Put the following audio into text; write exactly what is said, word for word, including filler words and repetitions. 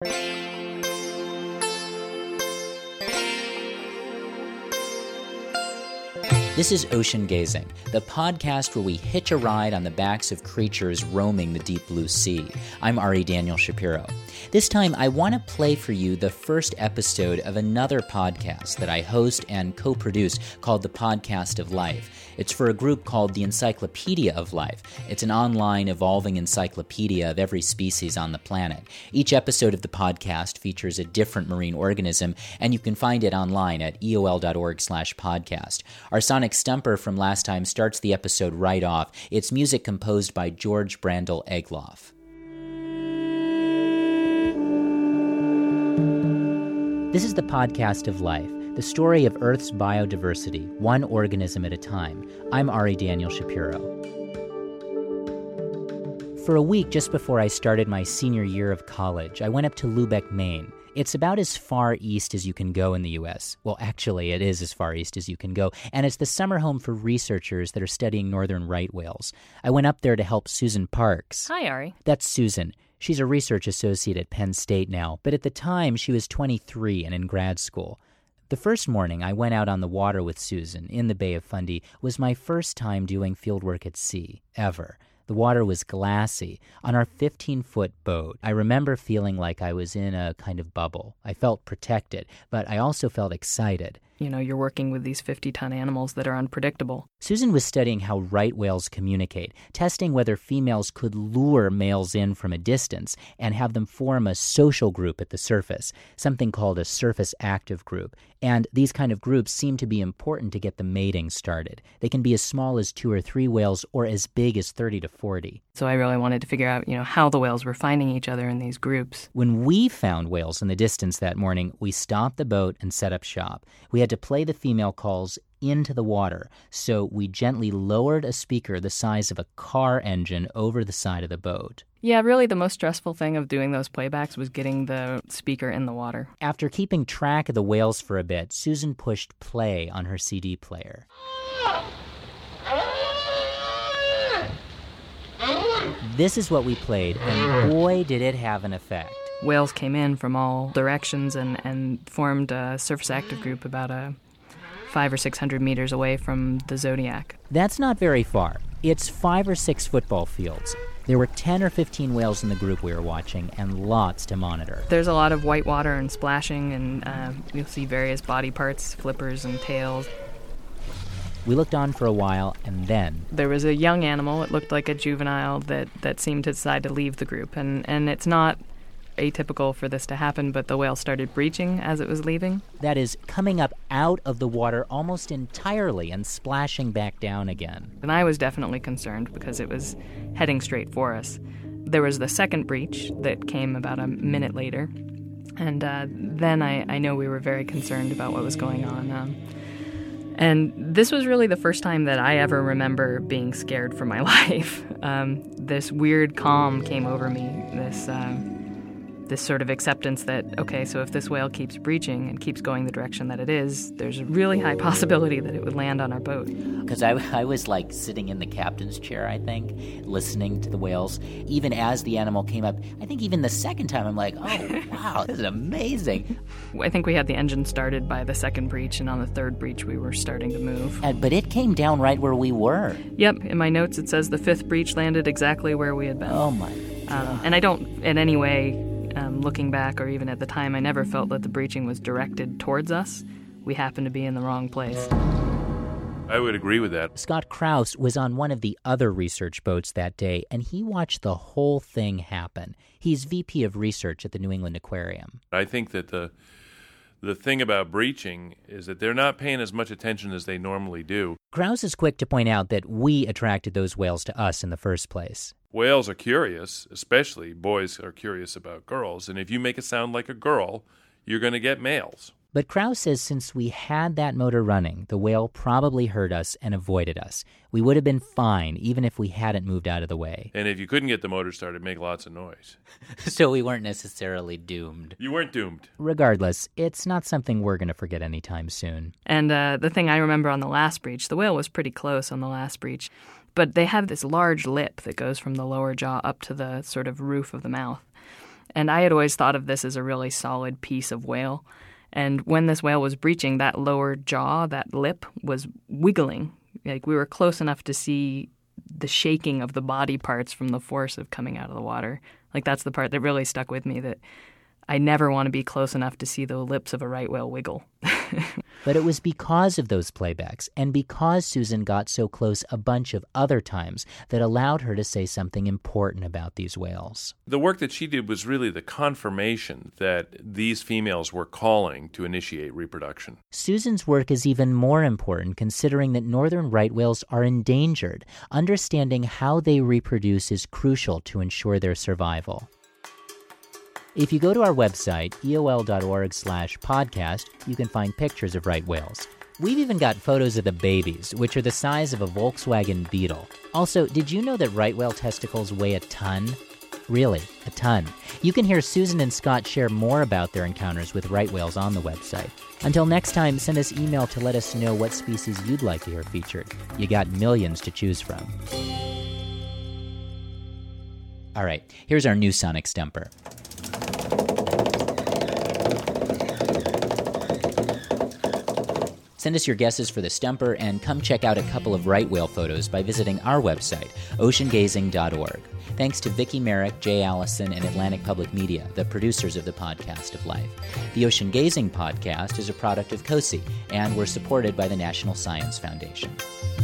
This is Ocean Gazing, the podcast where we hitch a ride on the backs of creatures roaming the deep blue sea. I'm Ari Daniel Shapiro. This time, I want to play for you the first episode of another podcast that I host and co-produce called The Podcast of Life. It's for a group called the Encyclopedia of Life. It's an online, evolving encyclopedia of every species on the planet. Each episode of the podcast features a different marine organism, and you can find it online at E O L dot org slash podcast. Our sonic stumper from last time starts the episode right off. It's music composed by George Brandl Egloff. This is the Podcast of Life, the story of Earth's biodiversity, one organism at a time. I'm Ari Daniel Shapiro. For a week just before I started my senior year of college, I went up to Lubec, Maine. It's about as far east as you can go in the U S. Well, actually, it is as far east as you can go, and it's the summer home for researchers that are studying northern right whales. I went up there to help Susan Parks. Hi, Ari. That's Susan. She's a research associate at Penn State now, but at the time she was twenty-three and in grad school. The first morning I went out on the water with Susan in the Bay of Fundy was my first time doing fieldwork at sea, ever. The water was glassy. On our fifteen-foot boat, I remember feeling like I was in a kind of bubble. I felt protected, but I also felt excited. You know, you're working with these fifty-ton animals that are unpredictable. Susan was studying how right whales communicate, testing whether females could lure males in from a distance and have them form a social group at the surface, something called a surface active group. And these kind of groups seem to be important to get the mating started. They can be as small as two or three whales or as big as thirty to forty. So I really wanted to figure out, you know, how the whales were finding each other in these groups. When we found whales in the distance that morning, we stopped the boat and set up shop. We had to play the female calls into the water, so we gently lowered a speaker the size of a car engine over the side of the boat. Yeah, really the most stressful thing of doing those playbacks was getting the speaker in the water. After keeping track of the whales for a bit, Susan pushed play on her C D player. This is what we played, and boy, did it have an effect. Whales came in from all directions and, and formed a surface active group about a five or six hundred meters away from the Zodiac. That's not very far. It's five or six football fields. There were ten or fifteen whales in the group we were watching, and lots to monitor. There's a lot of white water and splashing, and uh, you'll see various body parts, flippers and tails. We looked on for a while, and then there was a young animal. It looked like a juvenile that, that seemed to decide to leave the group. And, and it's not atypical for this to happen, but the whale started breaching as it was leaving. That is, coming up out of the water almost entirely and splashing back down again. And I was definitely concerned because it was heading straight for us. There was the second breach that came about a minute later. And uh, then I, I know we were very concerned about what was going on. Um, And this was really the first time that I ever remember being scared for my life. Um, this weird calm came over me, this um, this sort of acceptance that, okay, so if this whale keeps breaching and keeps going the direction that it is, there's a really high possibility that it would land on our boat. Because I, I was like sitting in the captain's chair, I think, listening to the whales. Even as the animal came up, I think even the second time, I'm like, oh, wow, this is amazing. I think we had the engine started by the second breach, and on the third breach we were starting to move. And, but it came down right where we were. Yep, in my notes it says the fifth breach landed exactly where we had been. Oh, my God. Um, and I don't in any way... Um, looking back, or even at the time, I never felt that the breaching was directed towards us. We happened to be in the wrong place. I would agree with that. Scott Krause was on one of the other research boats that day, and he watched the whole thing happen. He's V P of Research at the New England Aquarium. I think that the the thing about breaching is that they're not paying as much attention as they normally do. Krause is quick to point out that we attracted those whales to us in the first place. Whales are curious, especially boys are curious about girls, and if you make it sound like a girl, you're going to get males. But Krause says since we had that motor running, the whale probably heard us and avoided us. We would have been fine even if we hadn't moved out of the way. And if you couldn't get the motor started, make lots of noise. So we weren't necessarily doomed. You weren't doomed. Regardless, it's not something we're going to forget anytime soon. And uh, the thing I remember on the last breach, the whale was pretty close on the last breach, but they have this large lip that goes from the lower jaw up to the sort of roof of the mouth. And I had always thought of this as a really solid piece of whale. And when this whale was breaching, that lower jaw, that lip, was wiggling. Like we were close enough to see the shaking of the body parts from the force of coming out of the water. Like that's the part that really stuck with me, that I never want to be close enough to see the lips of a right whale wiggle. But it was because of those playbacks and because Susan got so close a bunch of other times that allowed her to say something important about these whales. The work that she did was really the confirmation that these females were calling to initiate reproduction. Susan's work is even more important considering that northern right whales are endangered. Understanding how they reproduce is crucial to ensure their survival. If you go to our website, E O L dot org slash podcast, you can find pictures of right whales. We've even got photos of the babies, which are the size of a Volkswagen Beetle. Also, did you know that right whale testicles weigh a ton? Really, a ton. You can hear Susan and Scott share more about their encounters with right whales on the website. Until next time, send us email to let us know what species you'd like to hear featured. You got millions to choose from. All right, here's our new sonic stumper. Send us your guesses for the stumper and come check out a couple of right whale photos by visiting our website, ocean gazing dot org. Thanks to Vicki Merrick, Jay Allison, and Atlantic Public Media, the producers of the Podcast of Life. The Ocean Gazing podcast is a product of COSI, and we're supported by the National Science Foundation.